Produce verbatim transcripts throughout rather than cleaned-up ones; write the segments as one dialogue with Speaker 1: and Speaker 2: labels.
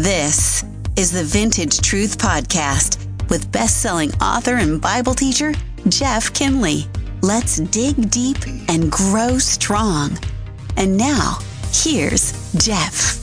Speaker 1: This is the Vintage Truth Podcast with best-selling author and Bible teacher, Jeff Kinley. Let's dig deep and grow strong. And now, here's Jeff.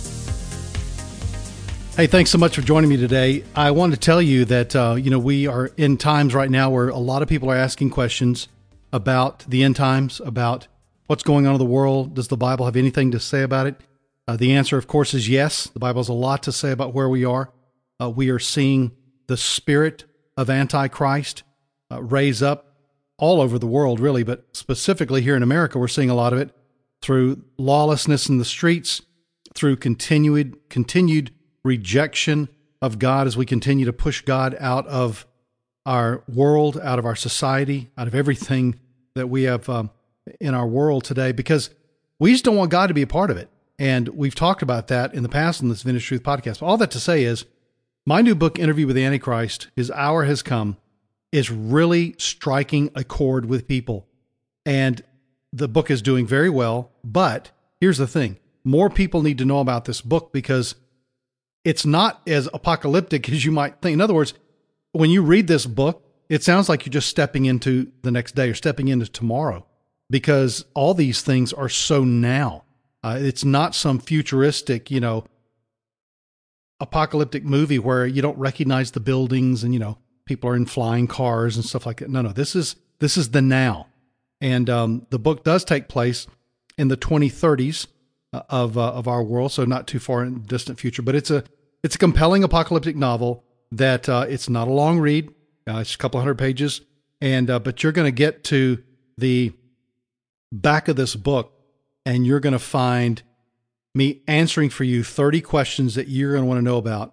Speaker 2: Hey, thanks so much for joining me today. I wanted to tell you that, uh, you know, we are in times right now where a lot of people are asking questions about the end times, about what's going on in the world. Does the Bible have anything to say about it? Uh, the answer, of course, is yes. The Bible has a lot to say about where we are. Uh, we are seeing the spirit of Antichrist uh, raise up all over the world, really, but specifically here in America, we're seeing a lot of it through lawlessness in the streets, through continued continued rejection of God as we continue to push God out of our world, out of our society, out of everything that we have um, in our world today, because we just don't want God to be a part of it. And we've talked about that in the past in this Vintage Truth podcast. But all that to say is, my new book, Interview with the Antichrist, His Hour Has Come, is really striking a chord with people. And the book is doing very well. But here's the thing. More people need to know about this book because it's not as apocalyptic as you might think. In other words, when you read this book, it sounds like you're just stepping into the next day or stepping into tomorrow, because all these things are so now. Uh, it's not some futuristic, you know, apocalyptic movie where you don't recognize the buildings and, you know, people are in flying cars and stuff like that. No, no, this is, this is the now. And um, the book does take place in the twenty thirties uh, of, uh, of our world. So not too far in the distant future, but it's a, it's a compelling apocalyptic novel that uh, it's not a long read. Uh, it's a couple hundred pages. And, uh, but you're going to get to the back of this book, and you're going to find me answering for you thirty questions that you're going to want to know about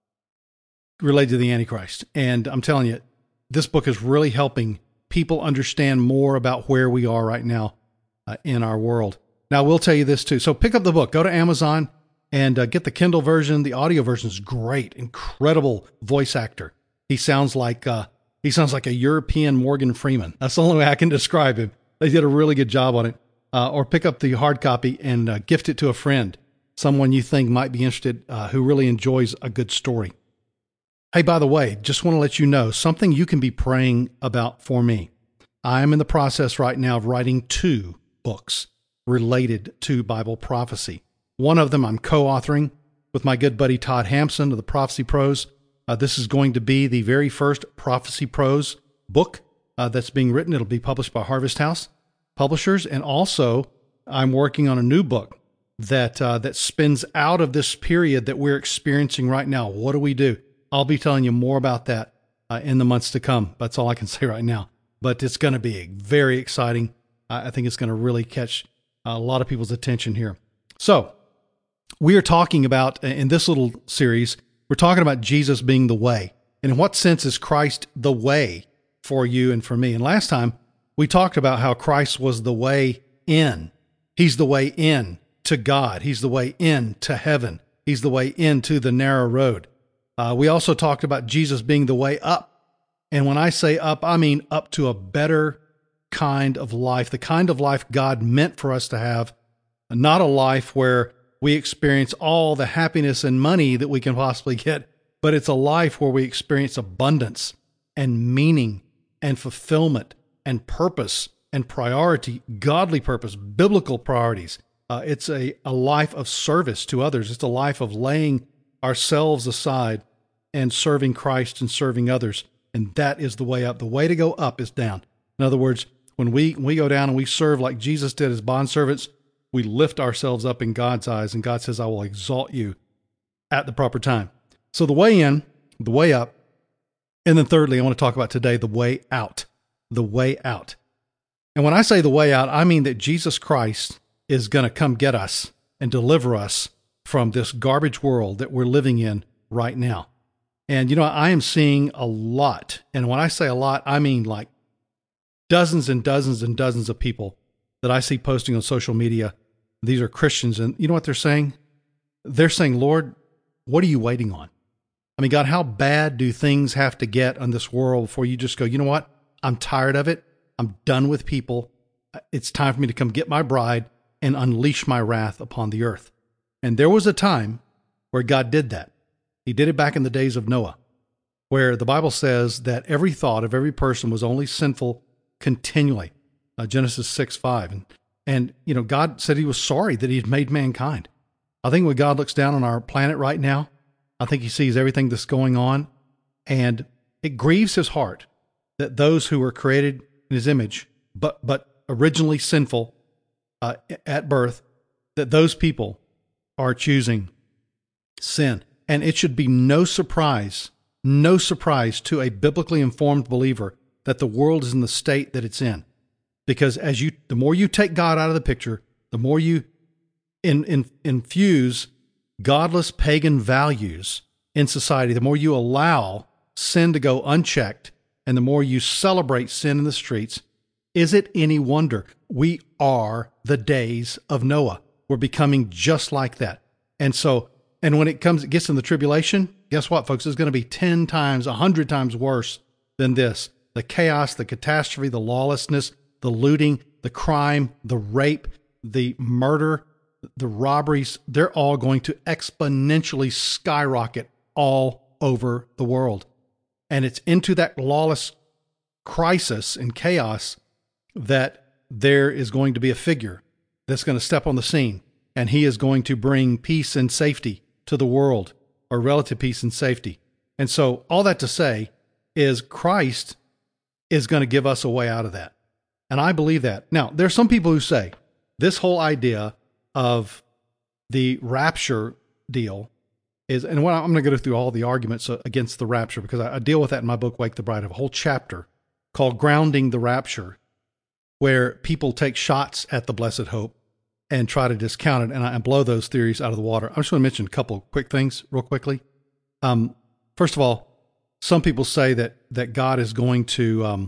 Speaker 2: related to the Antichrist. And I'm telling you, this book is really helping people understand more about where we are right now uh, in our world. Now, I will tell you this too. So pick up the book, go to Amazon and uh, get the Kindle version. The audio version is great, incredible voice actor. He sounds like uh, he sounds like a European Morgan Freeman. That's the only way I can describe him. They did a really good job on it. Uh, or pick up the hard copy and uh, gift it to a friend, someone you think might be interested, uh, who really enjoys a good story. Hey, by the way, just want to let you know something you can be praying about for me. I am in the process right now of writing two books related to Bible prophecy. One of them I'm co-authoring with my good buddy Todd Hampson of the Prophecy Pros. Uh, this is going to be the very first Prophecy Pros book uh, that's being written. It'll be published by Harvest House Publishers. And also I'm working on a new book that, uh, that spins out of this period that we're experiencing right now. What do we do? I'll be telling you more about that, uh, in the months to come. That's all I can say right now, but it's going to be very exciting. Uh, I think it's going to really catch a lot of people's attention here. So we are talking about, in this little series, we're talking about Jesus being the way. And in what sense is Christ the way for you and for me? And last time, we talked about how Christ was the way in. He's the way in to God. He's the way in to heaven. He's the way into the narrow road. Uh, we also talked about Jesus being the way up. And when I say up, I mean up to a better kind of life, the kind of life God meant for us to have, not a life where we experience all the happiness and money that we can possibly get, but it's a life where we experience abundance and meaning and fulfillment and purpose and priority, godly purpose, biblical priorities. Uh, it's a, a life of service to others. It's a life of laying ourselves aside and serving Christ and serving others. And that is the way up. The way to go up is down. In other words, when we, when we go down and we serve like Jesus did as bondservants, we lift ourselves up in God's eyes, and God says, I will exalt you at the proper time. So the way in, the way up, and then thirdly, I want to talk about today, the way out. The way out. And when I say the way out, I mean that Jesus Christ is going to come get us and deliver us from this garbage world that we're living in right now. And, you know, I am seeing a lot. And when I say a lot, I mean like dozens and dozens and dozens of people that I see posting on social media. These are Christians. And you know what they're saying? They're saying, Lord, what are you waiting on? I mean, God, how bad do things have to get on this world before you just go, you know what? I'm tired of it. I'm done with people. It's time for me to come get my bride and unleash my wrath upon the earth. And there was a time where God did that. He did it back in the days of Noah, where the Bible says that every thought of every person was only sinful continually. Uh, Genesis six five. And, and, you know, God said he was sorry that he had made mankind. I think when God looks down on our planet right now, I think he sees everything that's going on, and it grieves his heart that those who were created in his image, but, but originally sinful uh, at birth, that those people are choosing sin. And it should be no surprise, no surprise to a biblically informed believer that the world is in the state that it's in. Because as you, the more you take God out of the picture, the more you in, in, infuse godless pagan values in society, the more you allow sin to go unchecked, and the more you celebrate sin in the streets, is it any wonder we are the days of Noah? We're becoming just like that. And so, and when it comes, it gets in the tribulation, guess what, folks? It's going to be ten times, a hundred times worse than this. The chaos, the catastrophe, the lawlessness, the looting, the crime, the rape, the murder, the robberies, they're all going to exponentially skyrocket all over the world. And it's into that lawless crisis and chaos that there is going to be a figure that's going to step on the scene, and he is going to bring peace and safety to the world, or relative peace and safety. And so all that to say is Christ is going to give us a way out of that. And I believe that. Now, there are some people who say this whole idea of the rapture deal is, and what I'm going to go through all the arguments against the rapture, because I, I deal with that in my book, Wake the Bride. I have a whole chapter called Grounding the Rapture, where people take shots at the blessed hope and try to discount it, and I blow those theories out of the water. I just want to mention a couple of quick things real quickly. Um, first of all, some people say that that God is going to um,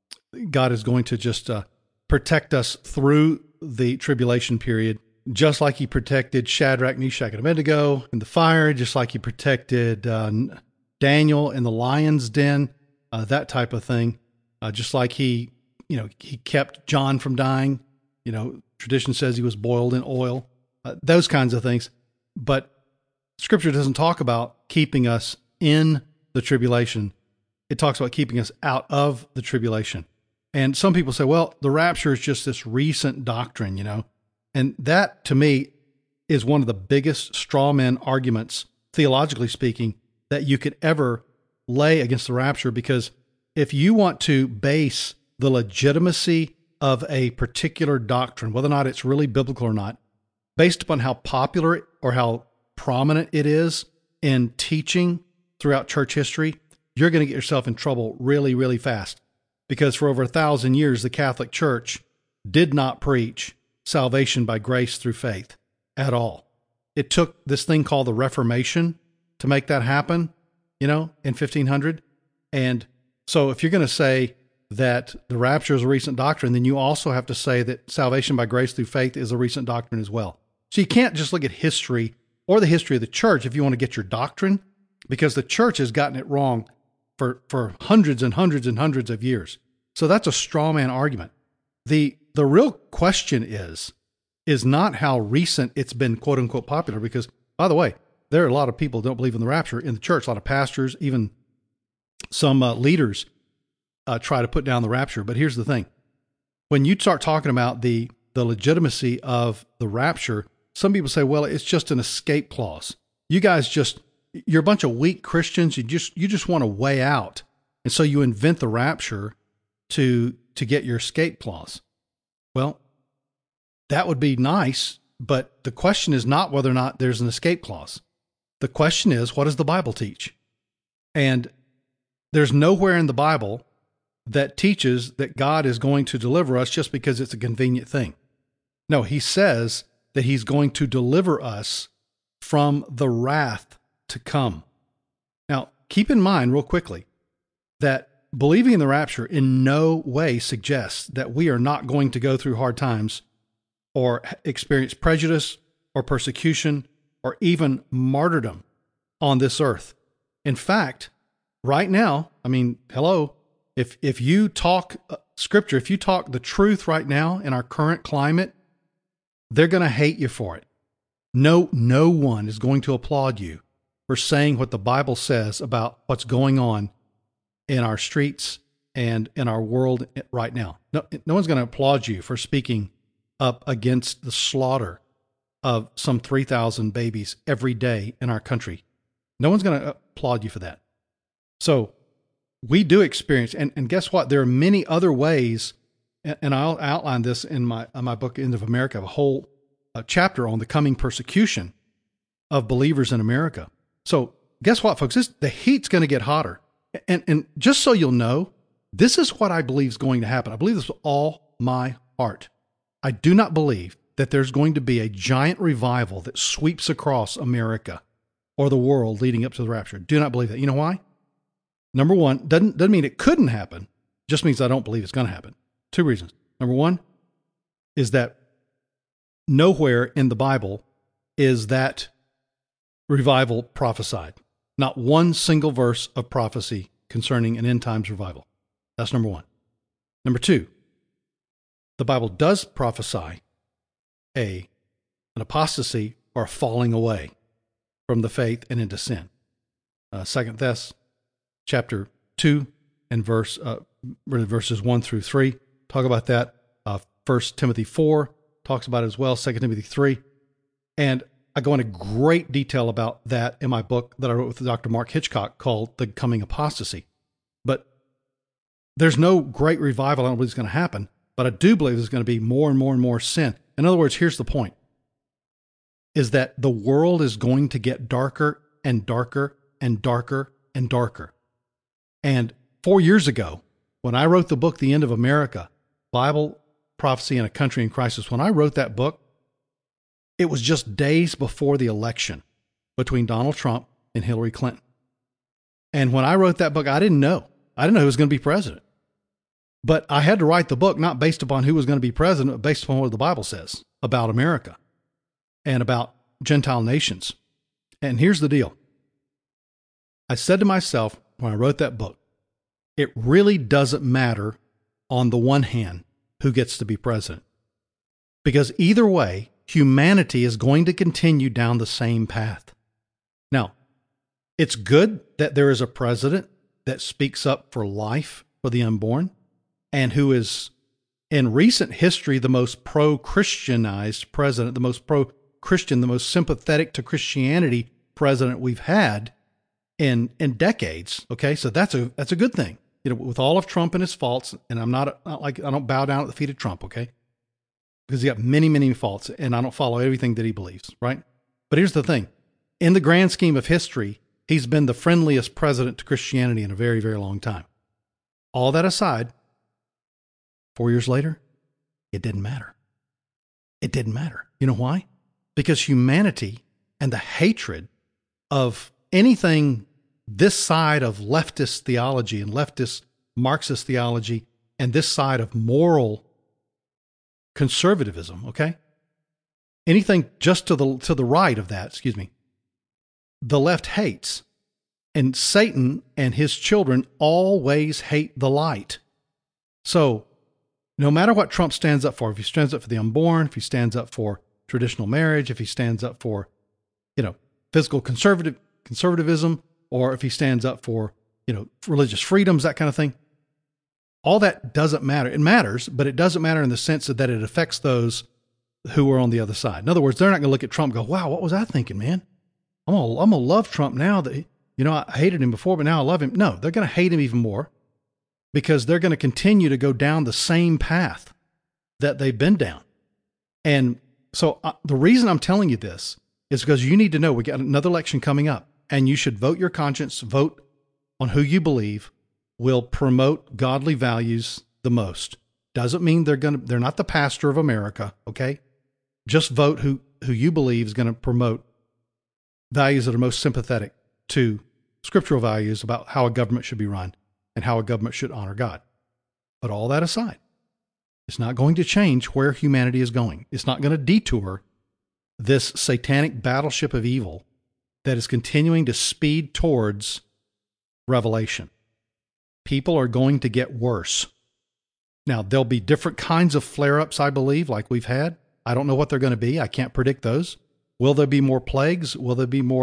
Speaker 2: God is going to just uh, protect us through the tribulation period, just like he protected Shadrach, Meshach, and Abednego in the fire, just like he protected uh, Daniel in the lion's den, uh, that type of thing. Uh, just like he, you know, he kept John from dying. You know, tradition says he was boiled in oil, uh, those kinds of things. But Scripture doesn't talk about keeping us in the tribulation. It talks about keeping us out of the tribulation. And some people say, well, the rapture is just this recent doctrine, you know. And that, to me, is one of the biggest straw man arguments, theologically speaking, that you could ever lay against the rapture. Because if you want to base the legitimacy of a particular doctrine, whether or not it's really biblical or not, based upon how popular or how prominent it is in teaching throughout church history, you're going to get yourself in trouble really, really fast. Because for over a thousand years, the Catholic Church did not preach salvation by grace through faith at all. It took this thing called the Reformation to make that happen, you know, in fifteen hundred. And so if you're going to say that the rapture is a recent doctrine, then you also have to say that salvation by grace through faith is a recent doctrine as well. So you can't just look at history or the history of the church if you want to get your doctrine, because the church has gotten it wrong for, for hundreds and hundreds and hundreds of years. So that's a straw man argument. The the real question is, is not how recent it's been quote unquote popular, because by the way, there are a lot of people who don't believe in the rapture in the church, a lot of pastors, even some uh, leaders uh, try to put down the rapture. But here's the thing. When you start talking about the, the legitimacy of the rapture, some people say, well, it's just an escape clause. You guys just, you're a bunch of weak Christians. You just, you just want a way out. And so you invent the rapture to, to get your escape clause. Well, that would be nice, but the question is not whether or not there's an escape clause. The question is, what does the Bible teach? And there's nowhere in the Bible that teaches that God is going to deliver us just because it's a convenient thing. No, he says that he's going to deliver us from the wrath to come. Now, keep in mind real quickly that believing in the rapture in no way suggests that we are not going to go through hard times or experience prejudice or persecution or even martyrdom on this earth. In fact, right now, I mean, hello, if if you talk uh, Scripture, if you talk the truth right now in our current climate, they're going to hate you for it. No, no one is going to applaud you for saying what the Bible says about what's going on in our streets and in our world right now. No, no one's going to applaud you for speaking up against the slaughter of some three thousand babies every day in our country. No one's going to applaud you for that. So we do experience, and, and guess what? There are many other ways, and, and I'll outline this in my in my book, End of America, a whole uh, chapter on the coming persecution of believers in America. So guess what, folks? This, the heat's going to get hotter. And, and just so you'll know, this is what I believe is going to happen. I believe this with all my heart. I do not believe that there's going to be a giant revival that sweeps across America or the world leading up to the rapture. Do not believe that. You know why? Number one, doesn't, doesn't mean it couldn't happen. Just means I don't believe it's going to happen. Two reasons. Number one is that nowhere in the Bible is that revival prophesied. Not one single verse of prophecy concerning an end times revival. That's number one. Number two, the Bible does prophesy a an apostasy or a falling away from the faith and into sin. Uh, Second Thess chapter two and verse uh, verses one through three talk about that. Uh, First Timothy four talks about it as well. Second Timothy three, and I go into great detail about that in my book that I wrote with Doctor Mark Hitchcock called The Coming Apostasy. But there's no great revival. I don't believe it's going to happen, but I do believe there's going to be more and more and more sin. In other words, here's the point, is that the world is going to get darker and darker and darker and darker. And four years ago, when I wrote the book, The End of America, Bible Prophecy in a Country in Crisis, when I wrote that book, it was just days before the election between Donald Trump and Hillary Clinton. And when I wrote that book, I didn't know. I didn't know who was going to be president. But I had to write the book not based upon who was going to be president, but based upon what the Bible says about America and about Gentile nations. And here's the deal. I said to myself when I wrote that book, it really doesn't matter on the one hand who gets to be president. Because either way, humanity is going to continue down the same path. Now, it's good that there is a president that speaks up for life for the unborn and who is, in recent history, the most pro-Christianized president, the most pro-Christian, the most sympathetic to Christianity president we've had in in decades. Okay, so that's a that's a good thing. You know, with all of Trump and his faults, and I'm not, not like I don't bow down at the feet of Trump. Okay. Because he got many, many faults, and I don't follow everything that he believes, right? But here's the thing. In the grand scheme of history, he's been the friendliest president to Christianity in a very, very long time. All that aside, four years later, it didn't matter. It didn't matter. You know why? Because humanity and the hatred of anything this side of leftist theology and leftist Marxist theology and this side of moral conservatism, okay? Anything just to the to the right of that, excuse me, the left hates. And Satan and his children always hate the light. So no matter what Trump stands up for, if he stands up for the unborn, if he stands up for traditional marriage, if he stands up for, you know, physical conservative conservatism, or if he stands up for, you know, religious freedoms, that kind of thing, all that doesn't matter. It matters, but it doesn't matter in the sense that it affects those who are on the other side. In other words, they're not going to look at Trump and go, wow, what was I thinking, man? I'm going to I'm gonna love Trump now that, he, you know, I hated him before, but now I love him. No, they're going to hate him even more because they're going to continue to go down the same path that they've been down. And so uh, the reason I'm telling you this is because you need to know we got another election coming up, and you should vote your conscience, vote on who you believe will promote godly values the most. Doesn't mean they're going to, they're not the pastor of America. Okay. Just vote who, who you believe is going to promote values that are most sympathetic to scriptural values about how a government should be run and how a government should honor God. But all that aside, it's not going to change where humanity is going. It's not going to detour this satanic battleship of evil that is continuing to speed towards revelation. People are going to get worse. Now, there'll be different kinds of flare-ups, I believe, like we've had. I don't know what they're going to be. I can't predict those. Will there be more plagues? Will there be more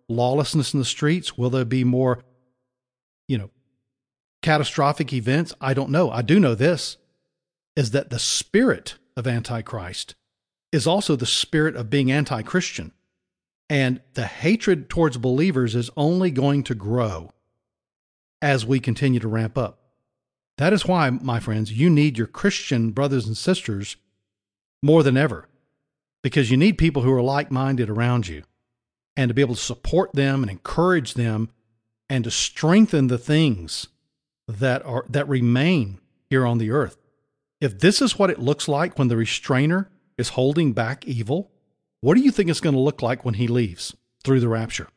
Speaker 2: lawlessness in the streets? Will there be more, you know, catastrophic events? I don't know. I do know this, is that the spirit of Antichrist is also the spirit of being anti-Christian. And the hatred towards believers is only going to grow as we continue to ramp up. That is why, my friends, you need your Christian brothers and sisters more than ever, because you need people who are like-minded around you, and to be able to support them and encourage them and to strengthen the things that are that remain here on the earth. If this is what it looks like when the restrainer is holding back evil, what do you think it's going to look like when he leaves through the rapture?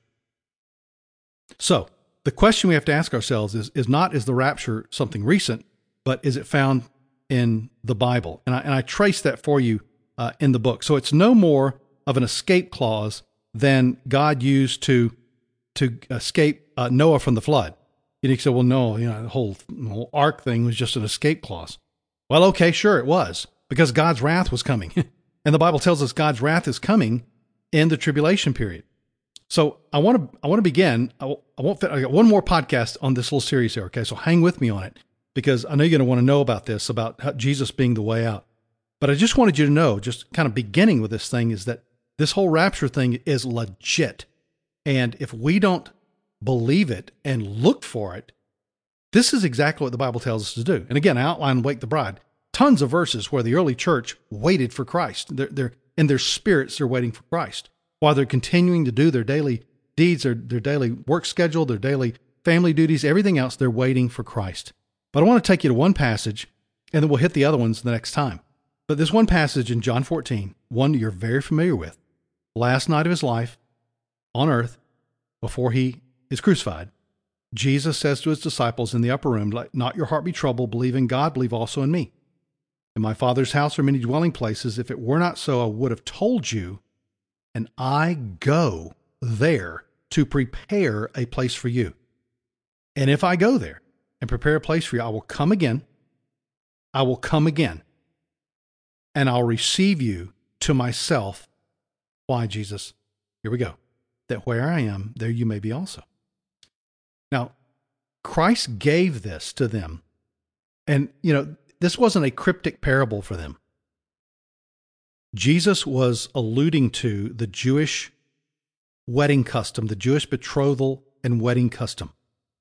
Speaker 2: So the question we have to ask ourselves is, is not, is the rapture something recent, but is it found in the Bible? And I, and I trace that for you uh, in the book. So it's no more of an escape clause than God used to to escape uh, Noah from the flood. And you say, well, no, you know, the whole, the whole ark thing was just an escape clause. Well, okay, sure it was, because God's wrath was coming. And the Bible tells us God's wrath is coming in the tribulation period. So I want to I want to begin. I, I won't fit, I got one more podcast on this little series here, okay? So hang with me on it, because I know you're going to want to know about this, about how Jesus being the way out. But I just wanted you to know, just kind of beginning with this thing, is that this whole rapture thing is legit. And if we don't believe it and look for it, this is exactly what the Bible tells us to do. And again, I outlined Wake the Bride. Tons of verses where the early church waited for Christ. They're, they're in their spirits, they're waiting for Christ, while they're continuing to do their daily deeds, their, their daily work schedule, their daily family duties, everything else, they're waiting for Christ. But I want to take you to one passage, and then we'll hit the other ones the next time. But there's one passage in John fourteen, one you're very familiar with. Last night of his life on earth, before he is crucified, Jesus says to his disciples in the upper room, "Let not your heart be troubled. Believe in God, believe also in me. In my Father's house are many dwelling places. If it were not so, I would have told you, and I go there to prepare a place for you. And if I go there and prepare a place for you, I will come again. I will come again, and I'll receive you to myself." Why, Jesus? Here we go. That where I am, there you may be also. Now, Christ gave this to them. And, you know, this wasn't a cryptic parable for them. Jesus was alluding to the Jewish wedding custom, the Jewish betrothal and wedding custom.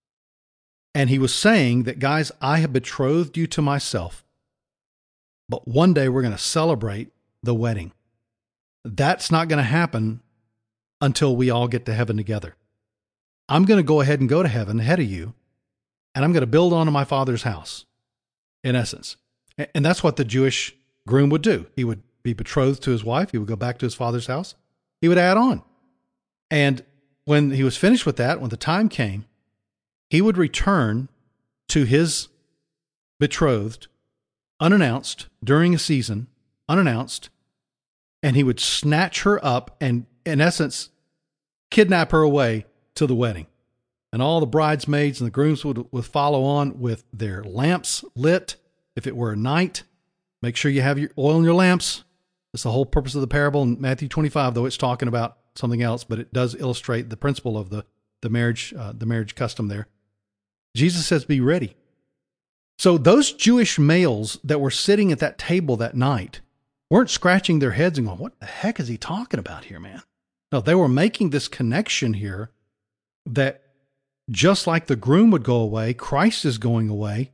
Speaker 2: And he was saying that, guys, I have betrothed you to myself, but one day we're going to celebrate the wedding. That's not going to happen until we all get to heaven together. I'm going to go ahead and go to heaven ahead of you, and I'm going to build onto my Father's house, in essence. And that's what the Jewish groom would do. He would be betrothed to his wife. He would go back to his father's house. He would add on. And when he was finished with that, when the time came, he would return to his betrothed, unannounced, during a season, unannounced, and he would snatch her up and, in essence, kidnap her away to the wedding. And all the bridesmaids and the grooms would, would follow on with their lamps lit. If it were a night, make sure you have your oil in your lamps. That's the whole purpose of the parable in Matthew twenty-five, though it's talking about something else, but it does illustrate the principle of the, the marriage, uh, the marriage custom there. Jesus says, be ready. So those Jewish males that were sitting at that table that night weren't scratching their heads and going, what the heck is he talking about here, man? No, they were making this connection here that just like the groom would go away, Christ is going away,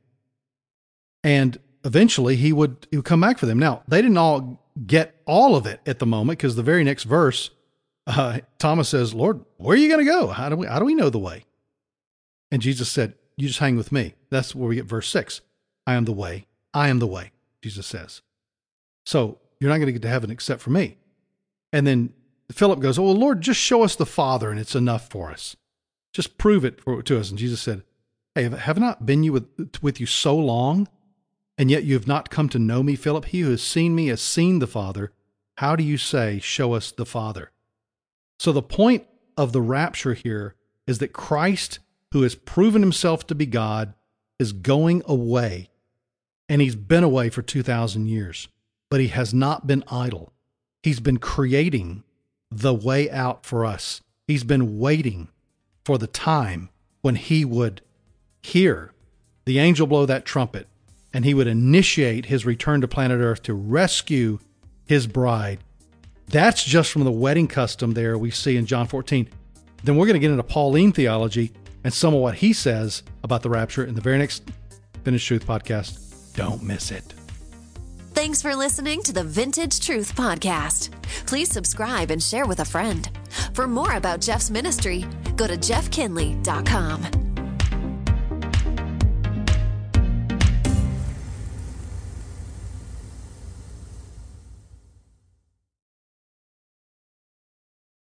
Speaker 2: and eventually he would, he would come back for them. Now, they didn't all get all of it at the moment, because the very next verse, uh, Thomas says, Lord, where are you going to go? How do we, how do we know the way? And Jesus said, you just hang with me. That's where we get verse six. I am the way. I am the way, Jesus says. So you're not going to get to heaven except for me. And then Philip goes, oh, well, Lord, just show us the Father, and it's enough for us. Just prove it for, to us. And Jesus said, hey, have I not been you with, with you so long, and yet you have not come to know me, Philip? He who has seen me has seen the Father. How do you say, show us the Father? So the point of the rapture here is that Christ, who has proven himself to be God, is going away. And he's been away for two thousand years, but he has not been idle. He's been creating the way out for us. He's been waiting for the time when he would hear the angel blow that trumpet and he would initiate his return to planet Earth to rescue his bride. That's just from the wedding custom there we see in John fourteen. Then we're going to get into Pauline theology and some of what he says about the rapture in the very next Vintage Truth podcast. Don't miss it.
Speaker 3: Thanks for listening to the Vintage Truth Podcast. Please subscribe and share with a friend. For more about Jeff's ministry, go to jeff kinley dot com.